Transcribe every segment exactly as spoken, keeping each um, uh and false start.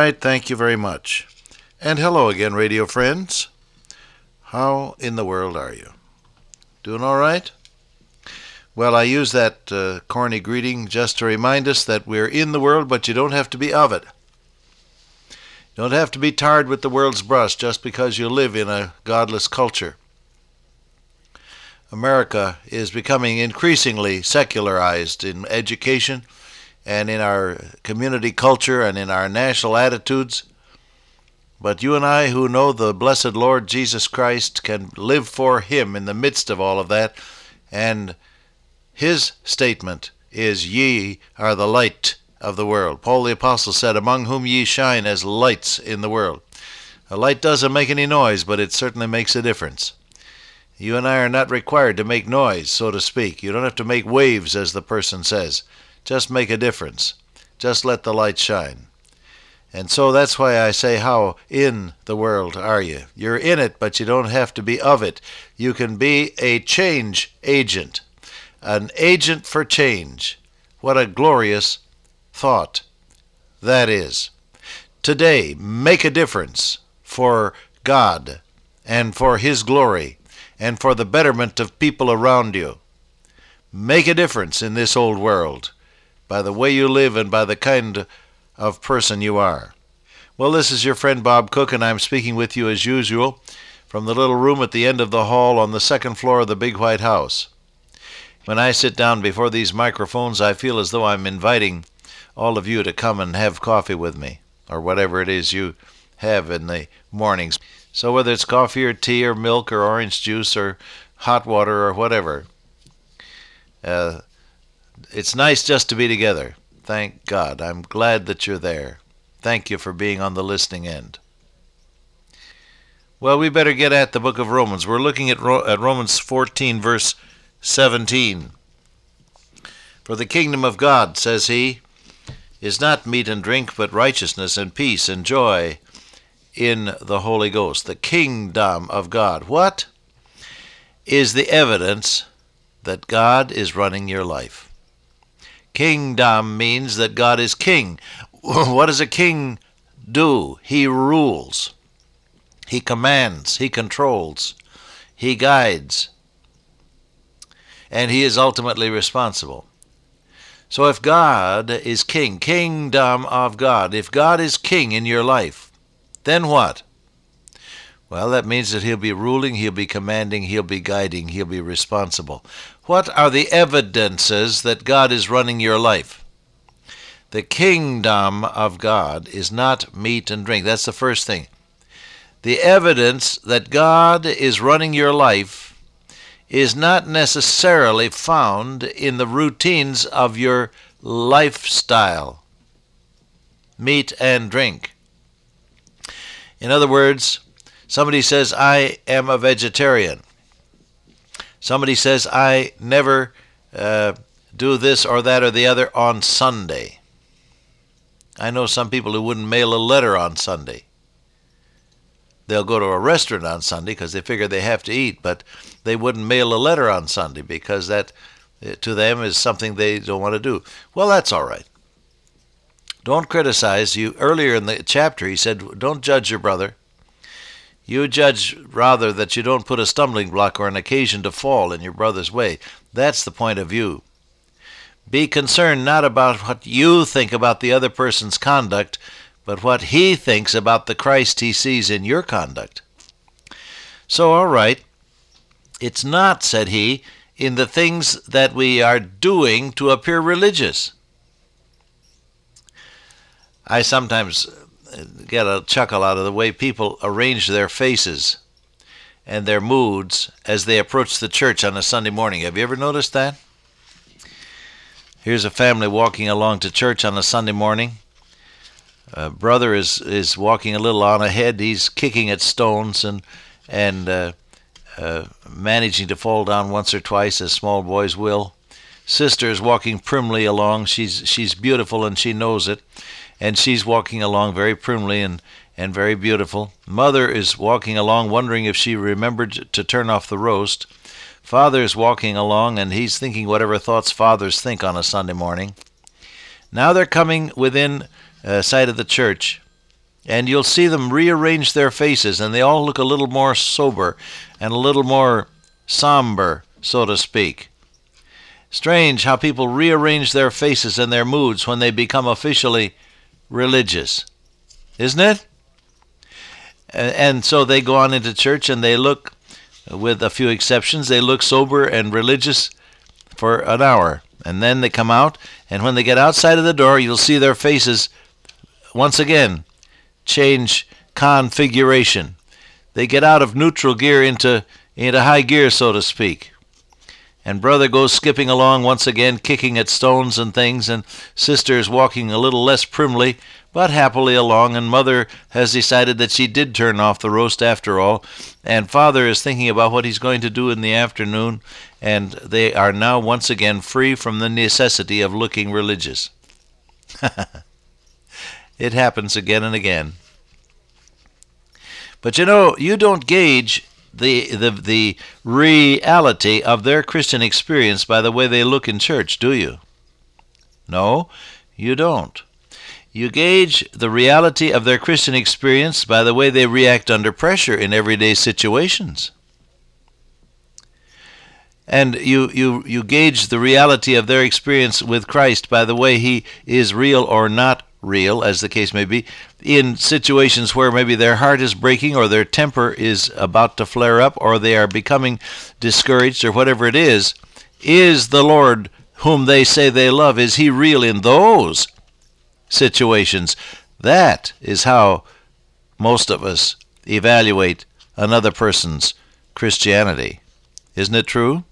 right, thank you very much. And hello again, radio friends. How in the world are you? Doing all right? Well, I use that uh, corny greeting just to remind us that we're in the world, but you don't have to be of it. You don't have to be tarred with the world's brush just because you live in a godless culture. America is becoming increasingly secularized in education and in our community culture and in our national attitudes. But you and I who know the blessed Lord Jesus Christ can live for Him in the midst of all of that. And His statement is, ye are the light of the world. Paul the Apostle said, among whom ye shine as lights in the world. A light doesn't make any noise, but it certainly makes a difference. You and I are not required to make noise, so to speak. You don't have to make waves, as the person says. Just make a difference. Just let the light shine. And so that's why I say, how in the world are you? You're in it, but you don't have to be of it. You can be a change agent, an agent for change. What a glorious thought that is. Today, make a difference for God and for His glory and for the betterment of people around you. Make a difference in this old world by the way you live and by the kind of person you are. Well, this is your friend Bob Cook, and I'm speaking with you as usual from the little room at the end of the hall on the second floor of the big white house. When I sit down before these microphones, I feel as though I'm inviting all of you to come and have coffee with me, or whatever it is you have in the mornings. So whether it's coffee or tea or milk or orange juice or hot water or whatever, uh, it's nice just to be together. Thank God. I'm glad that you're there. Thank you for being on the listening end. Well, we better get at the book of Romans. We're looking at, Ro- at Romans fourteen, verse seventeen. For the kingdom of God, says he, is not meat and drink, but righteousness and peace and joy in the Holy Ghost. The kingdom of God. What is the evidence that God is running your life? Kingdom means that God is king. What does a king do? He rules. He commands. He controls. He guides. And he is ultimately responsible. So if God is king, kingdom of God, if God is king in your life, then what? Well, that means that he'll be ruling, he'll be commanding, he'll be guiding, he'll be responsible. What are the evidences that God is running your life? The kingdom of God is not meat and drink. That's the first thing. The evidence that God is running your life is not necessarily found in the routines of your lifestyle, meat and drink. In other words, somebody says, I am a vegetarian. Somebody says, I never uh, do this or that or the other on Sunday. I know some people who wouldn't mail a letter on Sunday. They'll go to a restaurant on Sunday because they figure they have to eat, but they wouldn't mail a letter on Sunday because that, to them, is something they don't want to do. Well, that's all right. Don't criticize. You earlier in the chapter, he said, don't judge your brother. You judge rather that you don't put a stumbling block or an occasion to fall in your brother's way. That's the point of view. Be concerned not about what you think about the other person's conduct, but what he thinks about the Christ he sees in your conduct. So, all right, it's not, said he, in the things that we are doing to appear religious. I sometimes get a chuckle out of the way people arrange their faces and their moods as they approach the church on a Sunday morning. Have you ever noticed that? Here's a family walking along to church on a Sunday morning. A brother is, is walking a little on ahead. He's kicking at stones and, and uh, uh, managing to fall down once or twice, as small boys will. Sister is walking primly along. She's, she's beautiful and she knows it. And she's walking along very primly and, and very beautiful. Mother is walking along wondering if she remembered to turn off the roast. Father is walking along and he's thinking whatever thoughts fathers think on a Sunday morning. Now they're coming within uh, sight of the church. and you'll see them rearrange their faces, and they all look a little more sober and a little more somber, so to speak. Strange how people rearrange their faces and their moods when they become officially religious, isn't it? And so they go on into church and they look, with a few exceptions, they look sober and religious for an hour. And then they come out, and when they get outside of the door, you'll see their faces once again change configuration. They get out of neutral gear into, into high gear, so to speak. And brother goes skipping along once again, kicking at stones and things, and sister is walking a little less primly, but happily along, and mother has decided that she did turn off the roast after all, and father is thinking about what he's going to do in the afternoon, and they are now once again free from the necessity of looking religious. It happens again and again. But you know, you don't gauge the, the, the reality of their Christian experience by the way they look in church, do you? No, you don't. You gauge the reality of their Christian experience by the way they react under pressure in everyday situations. And you, you, you gauge the reality of their experience with Christ by the way he is real or not real, as the case may be, in situations where maybe their heart is breaking or their temper is about to flare up or they are becoming discouraged or whatever it is. Is the Lord whom they say they love, is he real in those situations? That is how most of us evaluate another person's Christianity. Isn't it true?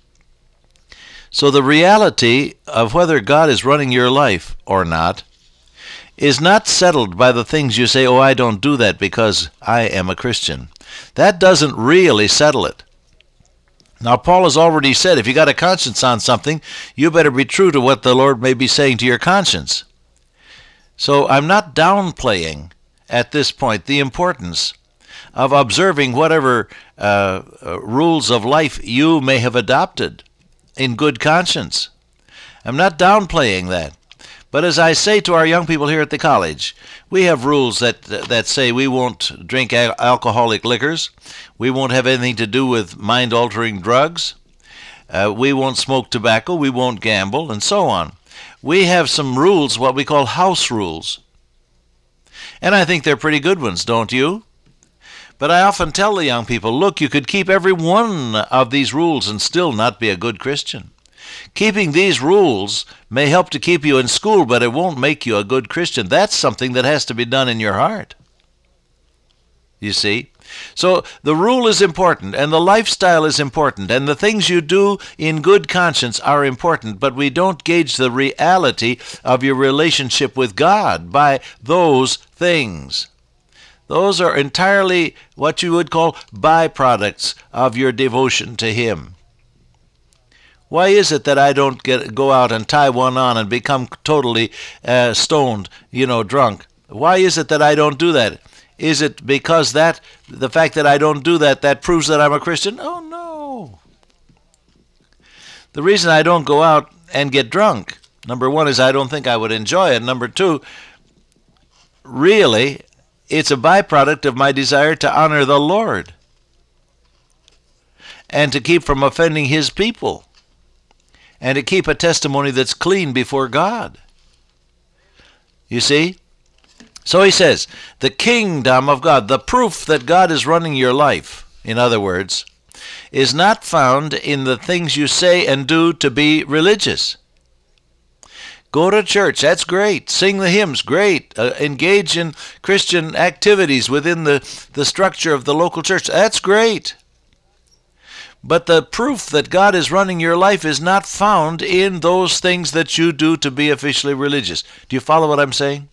So the reality of whether God is running your life or not is not settled by the things you say, oh, I don't do that because I am a Christian. That doesn't really settle it. Now, Paul has already said, if you got a conscience on something, you better be true to what the Lord may be saying to your conscience. So I'm not downplaying at this point the importance of observing whatever uh, uh, rules of life you may have adopted in good conscience. I'm not downplaying that. But as I say to our young people here at the college, we have rules that that say we won't drink al- alcoholic liquors, we won't have anything to do with mind-altering drugs, uh, we won't smoke tobacco, we won't gamble, and so on. We have some rules, what we call house rules. And I think they're pretty good ones, don't you? But I often tell the young people, look, you could keep every one of these rules and still not be a good Christian. Keeping these rules may help to keep you in school, but it won't make you a good Christian. That's something that has to be done in your heart. You see? So the rule is important, and the lifestyle is important, and the things you do in good conscience are important, but we don't gauge the reality of your relationship with God by those things. Those are entirely what you would call byproducts of your devotion to Him. Why is it that I don't get go out and tie one on and become totally uh, stoned, you know, drunk? Why is it that I don't do that? Is it because that the fact that I don't do that, that proves that I'm a Christian? Oh, no. The reason I don't go out and get drunk, number one, is I don't think I would enjoy it. Number two, really, it's a byproduct of my desire to honor the Lord and to keep from offending His people, and to keep a testimony that's clean before God. You see? So he says, the kingdom of God, the proof that God is running your life, in other words, is not found in the things you say and do to be religious. Go to church, that's great. Sing the hymns, great. Uh, engage in Christian activities within the, the structure of the local church, that's great. But the proof that God is running your life is not found in those things that you do to be officially religious. Do you follow what I'm saying?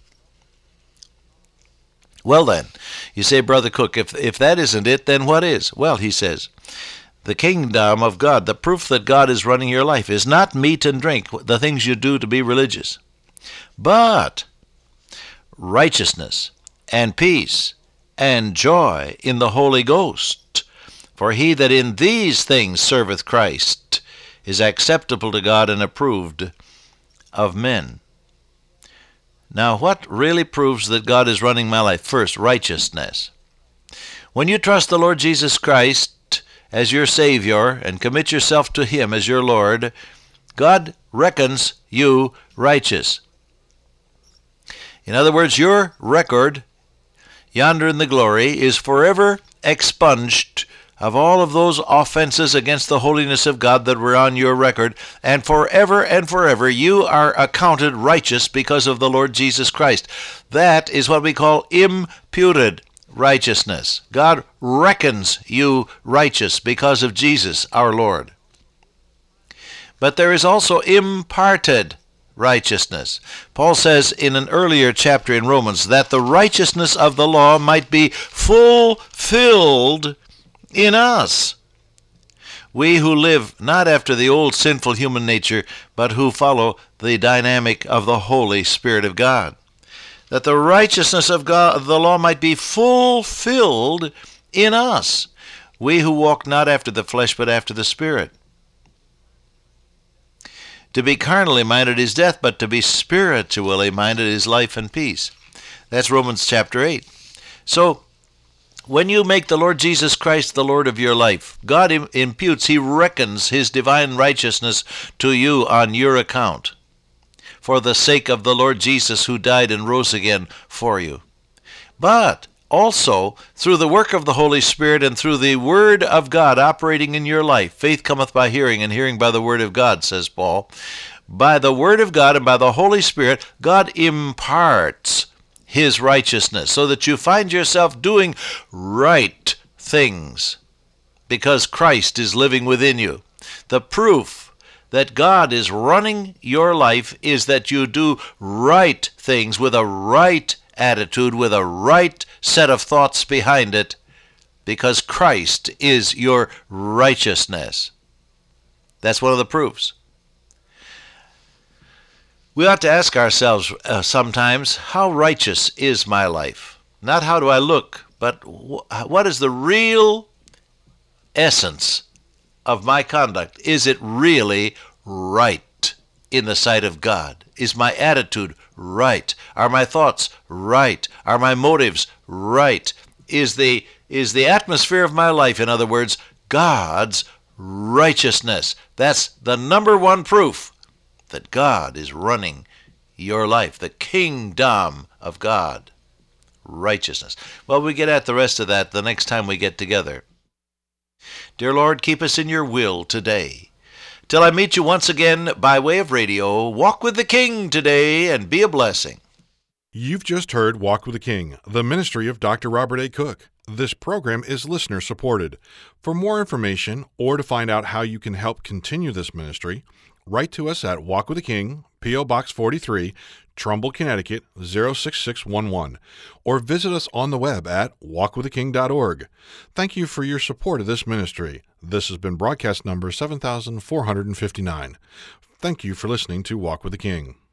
Well then, you say, Brother Cook, if, if that isn't it, then what is? Well, he says, the kingdom of God, the proof that God is running your life, is not meat and drink, the things you do to be religious, but righteousness and peace and joy in the Holy Ghost. For he that in these things serveth Christ is acceptable to God and approved of men. Now, what really proves that God is running my life? First, righteousness. When you trust the Lord Jesus Christ as your Savior and commit yourself to Him as your Lord, God reckons you righteous. In other words, your record yonder in the glory is forever expunged of all of those offenses against the holiness of God that were on your record, and forever and forever you are accounted righteous because of the Lord Jesus Christ. That is what we call imputed righteousness. God reckons you righteous because of Jesus, our Lord. But there is also imparted righteousness. Paul says in an earlier chapter in Romans that the righteousness of the law might be fulfilled in us, we who live not after the old sinful human nature, but who follow the dynamic of the Holy Spirit of God. That the righteousness of God, the law might be fulfilled in us, we who walk not after the flesh, but after the Spirit. To be carnally minded is death, but to be spiritually minded is life and peace. That's Romans chapter eight. So, when you make the Lord Jesus Christ the Lord of your life, God imputes, He reckons His divine righteousness to you on your account, for the sake of the Lord Jesus who died and rose again for you. But also, through the work of the Holy Spirit and through the Word of God operating in your life, faith cometh by hearing, and hearing by the Word of God, says Paul. By the Word of God and by the Holy Spirit, God imparts His righteousness, so that you find yourself doing right things because Christ is living within you. The proof that God is running your life is that you do right things with a right attitude, with a right set of thoughts behind it, because Christ is your righteousness. That's one of the proofs. We ought to ask ourselves uh, sometimes, how righteous is my life? Not how do I look, but wh- what is the real essence of my conduct? Is it really right in the sight of God? Is my attitude right? Are my thoughts right? Are my motives right? Is the, is the atmosphere of my life, in other words, God's righteousness? That's the number one proof that God is running your life, the kingdom of God, righteousness. Well, we get at the rest of that the next time we get together. Dear Lord, keep us in your will today. Till I meet you once again by way of radio, walk with the King today and be a blessing. You've just heard Walk with the King, the ministry of Doctor Robert A. Cook. This program is listener supported. For more information or to find out how you can help continue this ministry, write to us at Walk with the King, P O. Box forty-three, Trumbull, Connecticut, zero six six one one, or visit us on the web at walk with the king dot org. Thank you for your support of this ministry. This has been broadcast number seven thousand four hundred fifty-nine. Thank you for listening to Walk with the King.